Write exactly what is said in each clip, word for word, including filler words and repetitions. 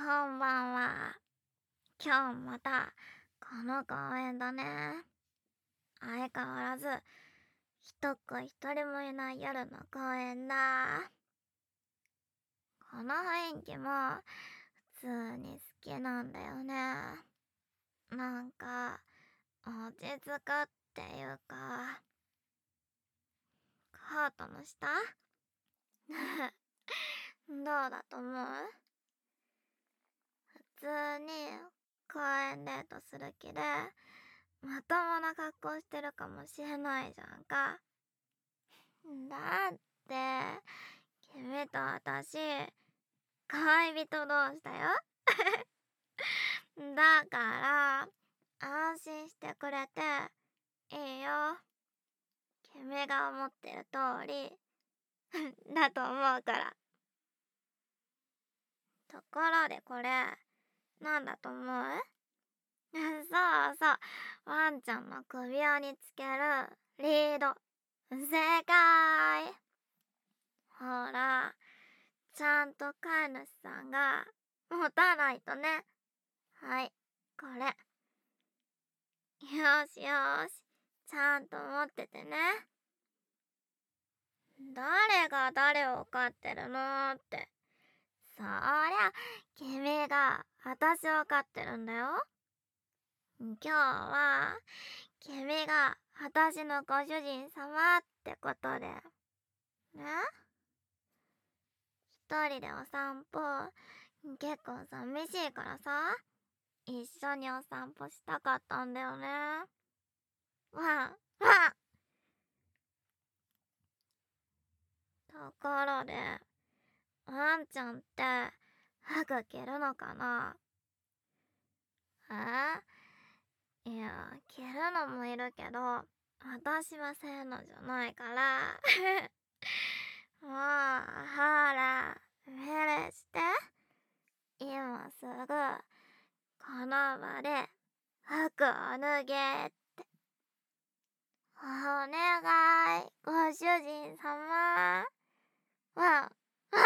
こんばんは。今日またこの公園だね。相変わらず人っ子一人もいない夜の公園だ。この雰囲気も普通に好きなんだよね。なんか落ち着くっていうか、カートの下どうだと思う？普通に公園デートする気でまともな格好してるかもしれないじゃんか。だって君と私恋人同士だよ。だから安心してくれていいよ。君が思ってる通りだと思うから。ところでこれなんだと思う？そうそう、ワンちゃんの首輪につけるリード。正解。ほら、ちゃんと飼い主さんが持たないとね。はい、これ。よしよし、ちゃんと持っててね。誰が誰を飼ってるのって。そりゃ、君が私を飼ってるんだよ。今日は、君が私のご主人様ってことで。ね？一人でお散歩、結構寂しいからさ、一緒にお散歩したかったんだよね。わん、わん。ところで、ワンちゃんって服着るのかな？え？いや、着るのもいるけど、私はそういうのじゃないから。もう、ほら、命令して。今すぐ、この場で服を脱げって。お願い、ご主人様。わん、わん。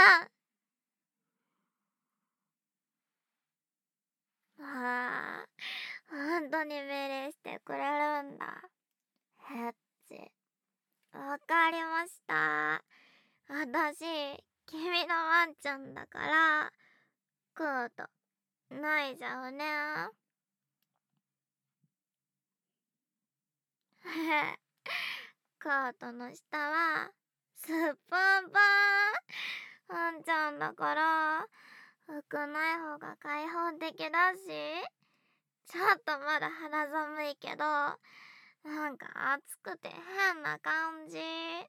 ああ、ほんとに命令してくれるんだ。へっち。わかりました。私、君のワンちゃんだから、コート、脱いじゃうね。コートの下は、すっぽんぽん。ワンちゃんだから、服ない方が開放的だし、ちょっとまだ肌寒いけど、なんか暑くて変な感じ。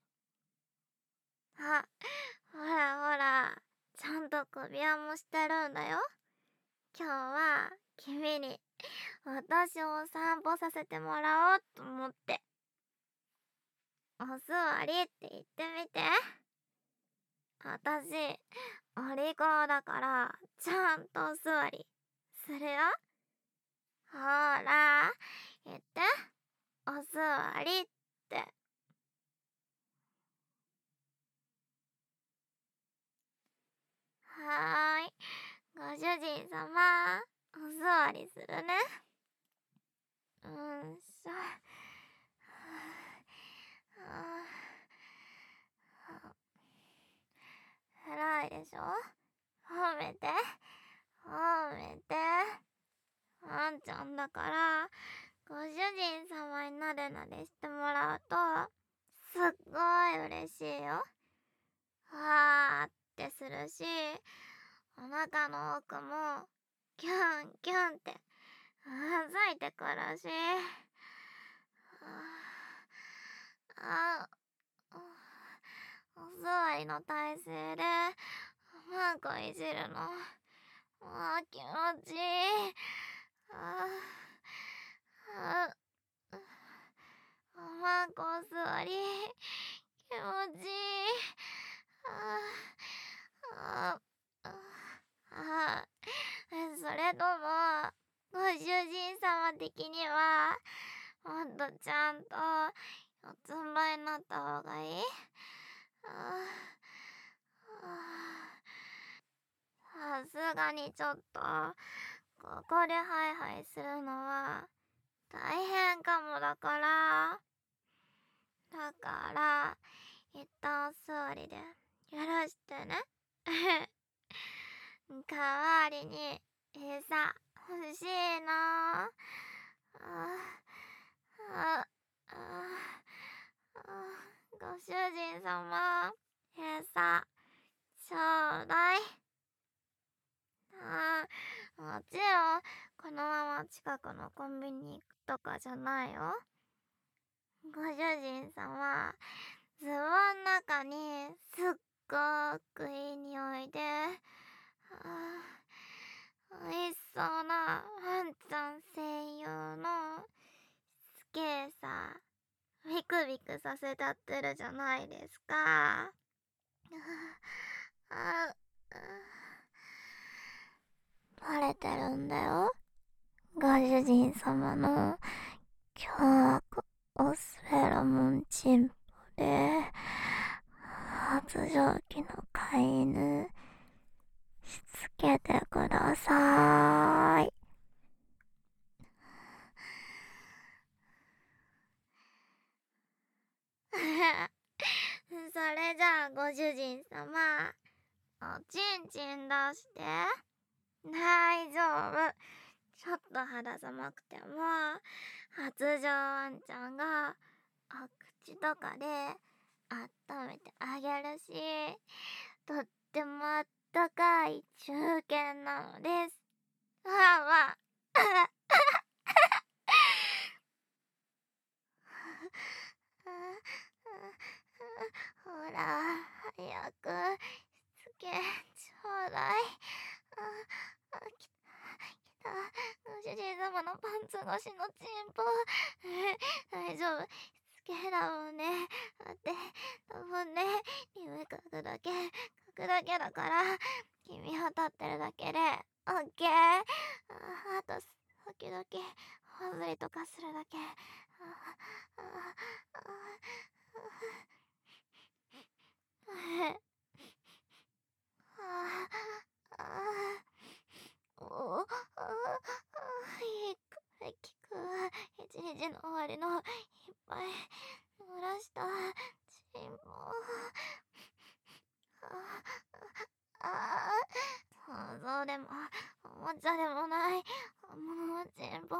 あ、ほらほら、ちゃんと首輪もしてるんだよ。今日は君に私をお散歩させてもらおうと思って。お座りって言ってみて。私、お利口だから、ちゃんとお座りするよ。ほら、言って。お座りって。はーい。ご主人様、お座りするね。うんしょ。偉いでしょ？褒めて。褒めて。ワンちゃんだから、ご主人様になでなでしてもらうと、すっごい嬉しいよ。わーってするし、お腹の奥もキュンキュンってうずいてくるし。ああ、お座りの体勢でマンコいじるの、あー気持ちいい。ああ、おまんこお座り気持ちいい。ああ、ああ、それともご主人様的にはもっとちゃんと四つん這いになった方がいい？ああ、さすがにちょっとここでハイハイするのは大変かもだからだから一旦座りで許してね。代わりに餌欲しいな。ああああご主人様、餌ちょうだい。ああ、もちろんこのまま近くのコンビニ行くとかじゃないよ。ご主人様、ズボン中にすっごくいい匂いで、あー、美味しそうなワンちゃん専用のスケーサービクビクさせたってるじゃないですか。ああバレてるんだよ、ご主人様の凶悪オスフェロモンチンポで発情期の飼い犬しつけてくださーい。それじゃあご主人様、おちんちん出して。大丈夫、ちょっと肌寒くても発情ワンちゃんがお口とかで温めてあげるし、とってもあったかい中堅なのです。わあわあほら早くしつけちょうだい。ああきたご主人様のパンツ越しのチンポ。大丈夫、しつけだもんね。だって多分ね、匂い嗅ぐだけ嗅ぐだけだから君は立ってるだけでオッケー。ああと時々ほずりとかするだけ。ああああああおあいい声聞くわ。一日の終わりのいっぱい濡らしたチンポ。ああ想像でもおもちゃでもない本物のチンポ。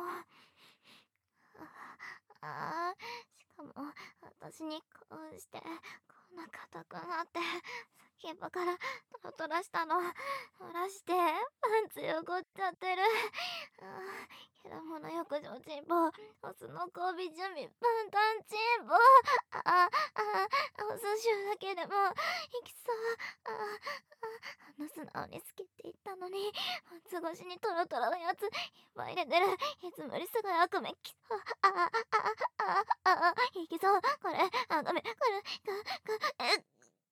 ああしかも私にこうしてこんな硬くなって先っぽからトロトロしたの漏らしてパンツ汚っちゃってる。あけどもの浴場チンポ、オスの交尾準備パンタンチンポ。ああオス臭だけでもいきそう。あああの素直に好きって言ったのにパンツ越しにトロトロのやついっぱい入れてる。いつもよりすごい悪夢きそう。ああああああいきそう。これあごめんこれかかえ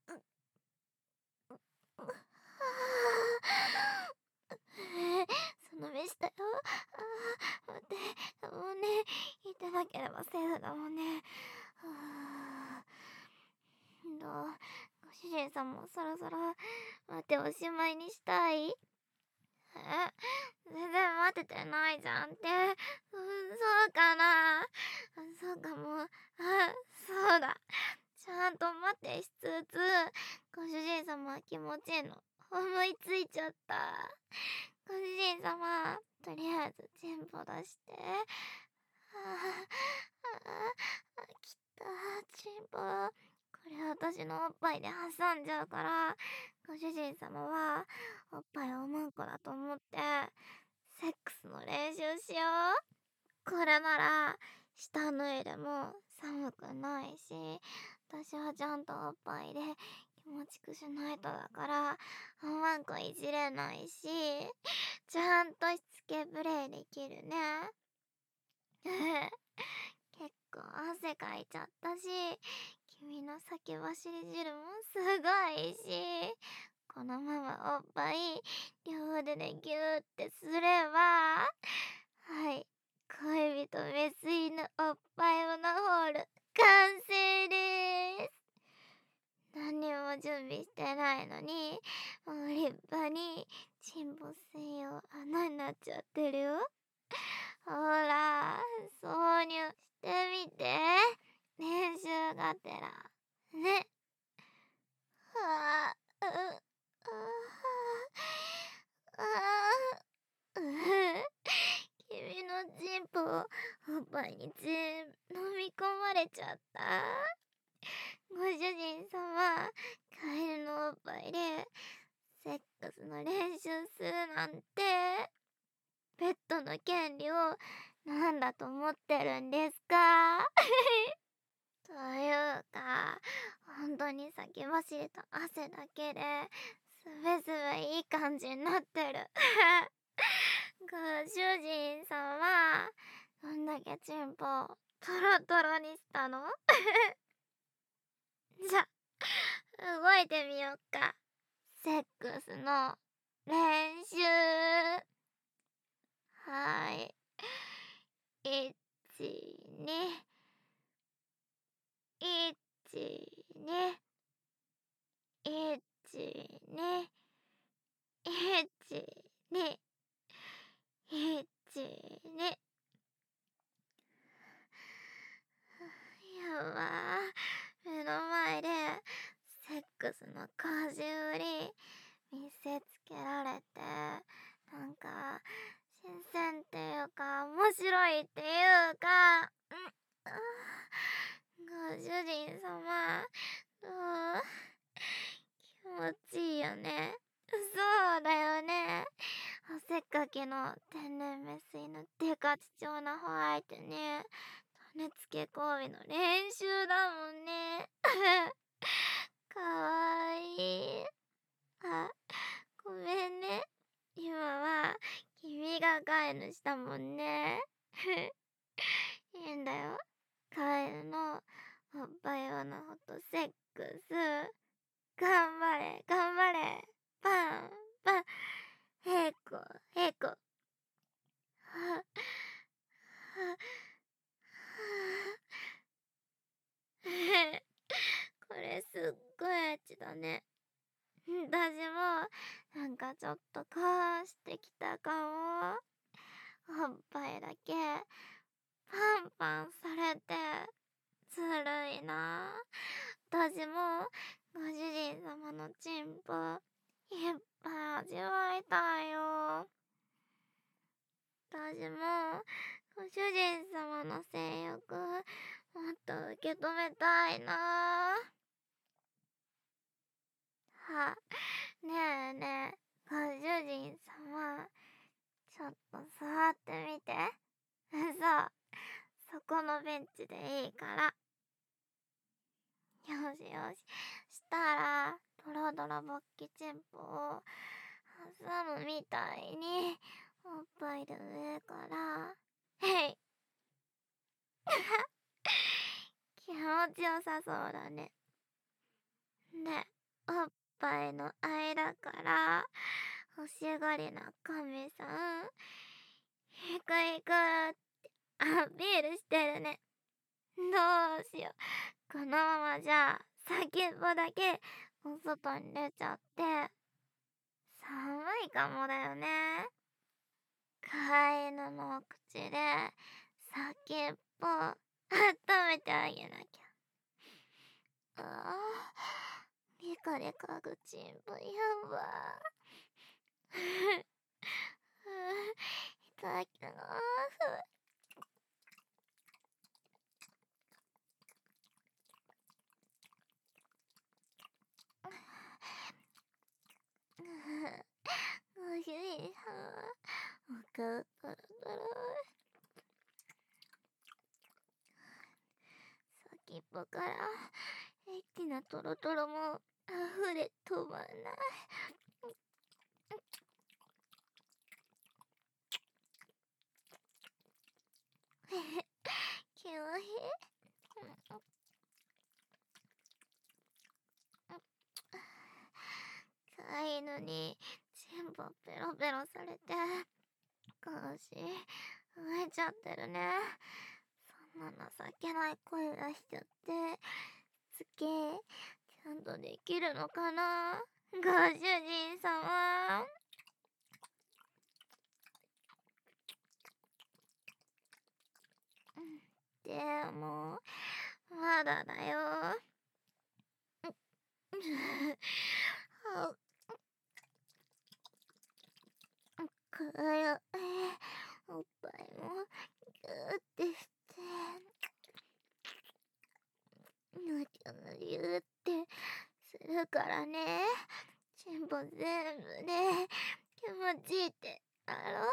その目したよ。あー待って、もうね言ってなければセーフだもんね。はあどうご主人さんもそろそろ待っておしまいにしたい。え全然待っててないじゃんって。うんそうかな。そうかも。あそうだ、ちゃんと待ってしつつご主人様は気持ちいいの思いついちゃった。ご主人様とりあえずチンポ出して。ああきたチンポ、これ私のおっぱいで挟んじゃうからご主人様はおっぱいをうんこだと思ってセックスの練習しよう。これなら下脱いでも寒くないし、私はちゃんとおっぱいで気持ちくしないとだからおまんこいじれないし、ちゃんとしつけプレイできるね。結構汗かいちゃったし、君の先走り汁もすごいし、このままおっぱい両腕でギューってすれば、はい、恋人メス犬おっぱいオナホール完成です。何も準備してないのにもう立派にチンポ専用穴になっちゃってるよ。ほら、挿入してみて。練習がてら。ね。はあ、う、ああ、う、君のチンポをおっぱいに全部飲み込まれちゃった。ご主人様、カエルのおっぱいでセックスの練習するなんて、ペットの権利をなんだと思ってるんですか？というか、本当に先走りと汗だけですべすべいい感じになってる。ご主人様、どんだけチンポトロトロにしたの？じゃ、動いてみよっか。セックスの練習。はい。いち、に、いち、に、いち、に、いち、に、いち、に。やばー。目の前でセックスの講習売り見せつけられて、なんか新鮮っていうか面白いっていうか、うん、ご主人様、どう？気持ちいいよね。そうだよね。汗っかきの天然メス犬デカ貴重なホワイトに種付け交尾の練習だもんね。かわいい。あ、ごめんね。今は君が飼い主だもんね。いいんだよ。カエルのおっぱい用のホットセックス。頑張れ、頑張れ。パン、パン。へこ、へこ。は、は、これすっごいエッチだね。私もなんかちょっとこうしてきたかも。おっぱいだけパンパンされてずるいな。私もご主人様のチンポいっぱい味わいたいよ。私もご主人様の性欲もっと受け止めたいな。は、ねえねえ、ご主人様、ちょっと座ってみて。そう、そこのベンチでいいから。よしよし。したら、ドロドロ勃起チンポを挟むみたいに、おっぱいで上から、へい。気持ちよさそうだね。で、おっぱいの間から、欲しがりな神さん、行く行くってアピールしてるね。どうしよう。このままじゃ、先っぽだけお外に出ちゃって、寒いかもだよね。飼い犬のお口で、先っぽ、温めてあげなきゃ。ああ、リカリカグチンポやば。いただきます。ご主人様、お顔トロトロ。先っぽからエッチなトロトロも溢れ止まんない。気持ちいい。飼い犬に全部ペロペロされて腰浮いちゃってるね。そんな情けない声出しちゃってつけちゃんとできるのかな、ご主人様。 くる、えー、おっぱいもギューってして、ぬきゅぬりゅってするからね。チンポ全部で気持ちいいってだろ。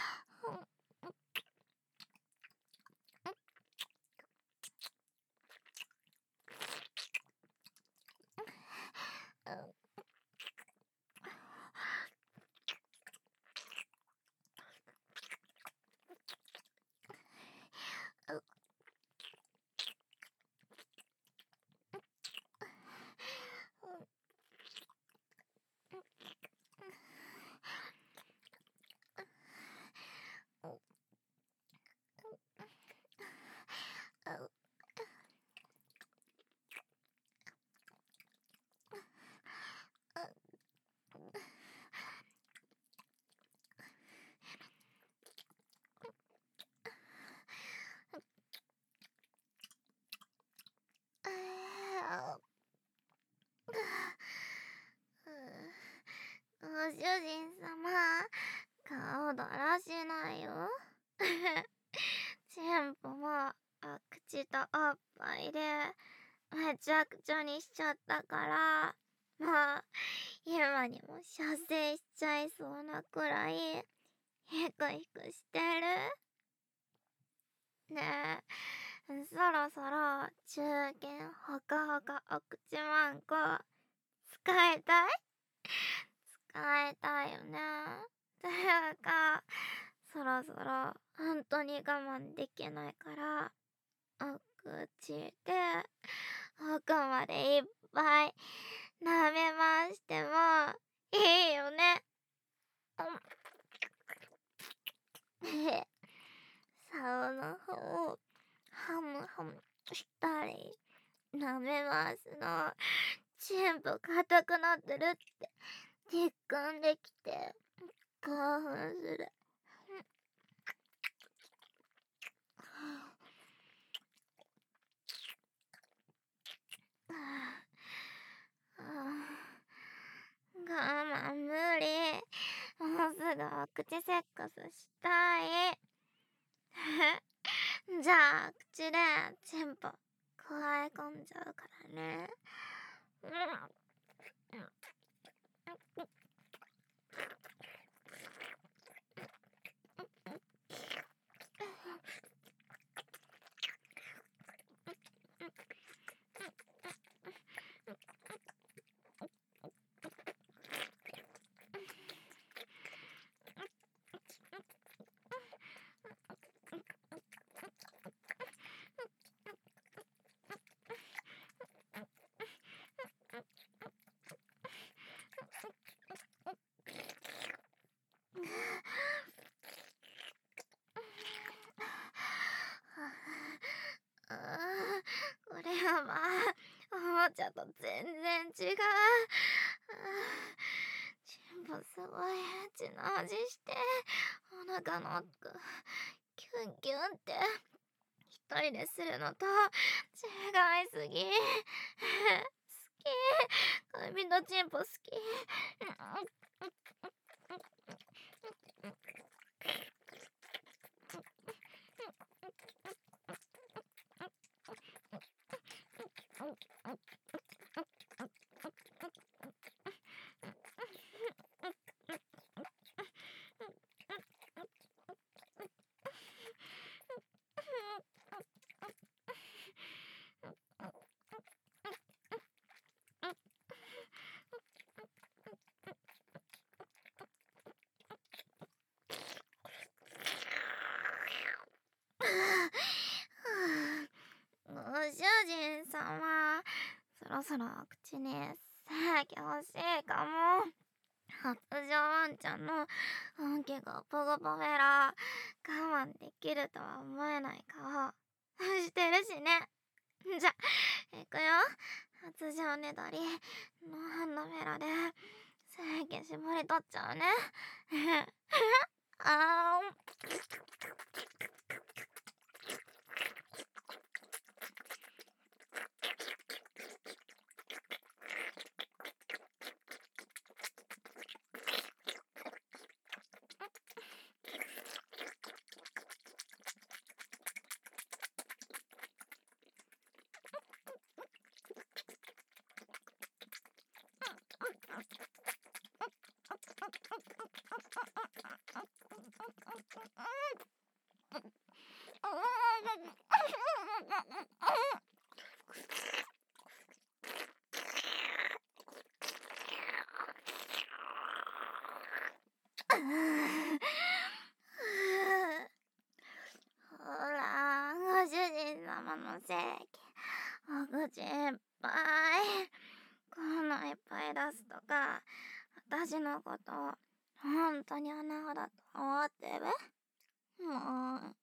ご主人様、顔だらしないよ。チンポもあ口とおっぱいでめちゃくちゃにしちゃったから、もう今にも射精しちゃいそうなくらいヒクヒクしてる。ねえ、そろそろ中堅ほかほかお口マンコ使いたい？使いたいよね。ていうか、そろそろ本当に我慢できないから、お口で奥までいっぱい舐め回してもいいよね。竿の方をハムハムしたり舐め回すのチンポ硬くなってるって実感できて興奮する。我慢無理。もうすぐお口セックスしたい。じゃあ口でチンポくわえ込んじゃうからね。これはまあおもちゃと全然違う。チンポすごいエッチな味してお腹の奥キュンキュンって一人でするのと違いすぎ。好き。恋人チンポ好き。ご主人様、そろそろお口にさき欲しいかも。発情ワンちゃんの本気がポゴポフェラ我慢できるとは思えない顔してるしね。じゃ、いくよ。発情ねだりノーハンドフェラで精液絞り取っちゃうね。あーん。 ほら、ご主人様の席、お口いっぱい。こんないっぱい出すとか、私のこと、ほんとに穴子だと思ってる？もう。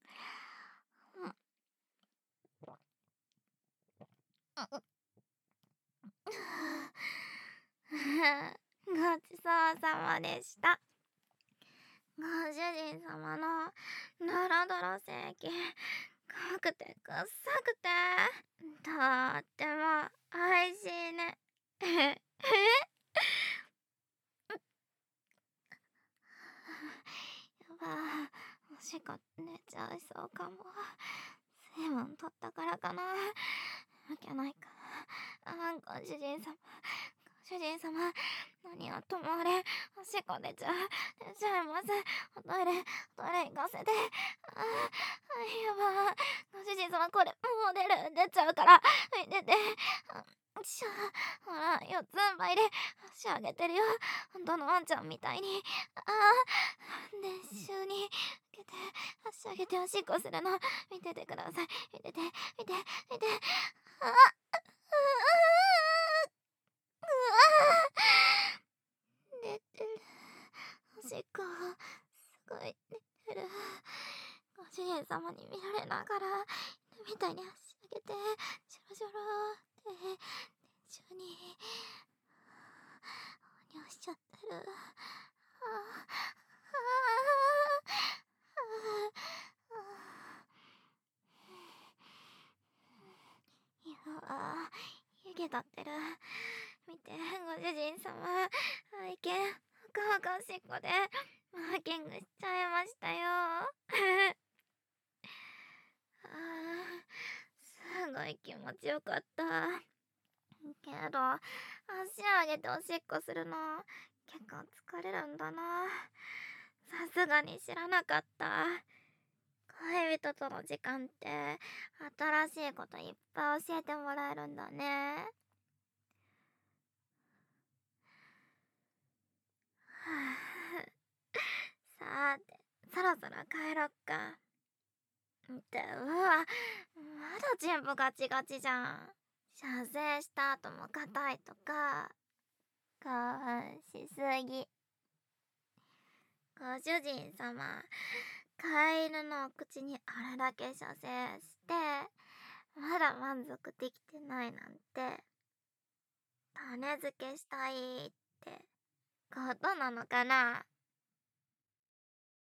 ごちそうさまでした。ご主人様のドロドロセーキ、濃くてくっさくて、とってもおいしいね。やば、おしっこ出ちゃいそうかも。水分取ったからかな。わけないか。あ、ご主人様、ご主人様、何はともあれ、おしっこ出ちゃう、出ちゃいます。おトイレ、おトイレ行かせて。あ、やば、ご主人様、これ、もう出る、出ちゃうから、はい、出て。あ、しょ、ほら、四つん這いで足上げてるよ。本当のワンちゃんみたいに。あー、練習に受けて、足上げておしっこするの、見ててください。見てて、見て、見て。あ、うわー、うわー、出てる。おしっこ、すごい出てる。ご主人様に見られながら、犬みたいに足上げて、ジョロジョロって、練習に、放尿しちゃってる。ああ、ああ、いや、湯気立ってる。見て、ご主人様、愛犬、ほかほかおしっこで、マーキングしちゃいましたよ。あー、すごい気持ちよかった。けど、足上げておしっこするの、結構疲れるんだな。さすがに知らなかった。恋人との時間って、新しいこといっぱい教えてもらえるんだね。はあ、さて、そろそろ帰ろっか。ってうわ、まだ全部ガチガチじゃん。射精した後も硬いとか、興奮しすぎ。ご主人様、飼い犬のお口にあれだけ射精して、まだ満足できてないなんて、種付けしたいってことなのかな。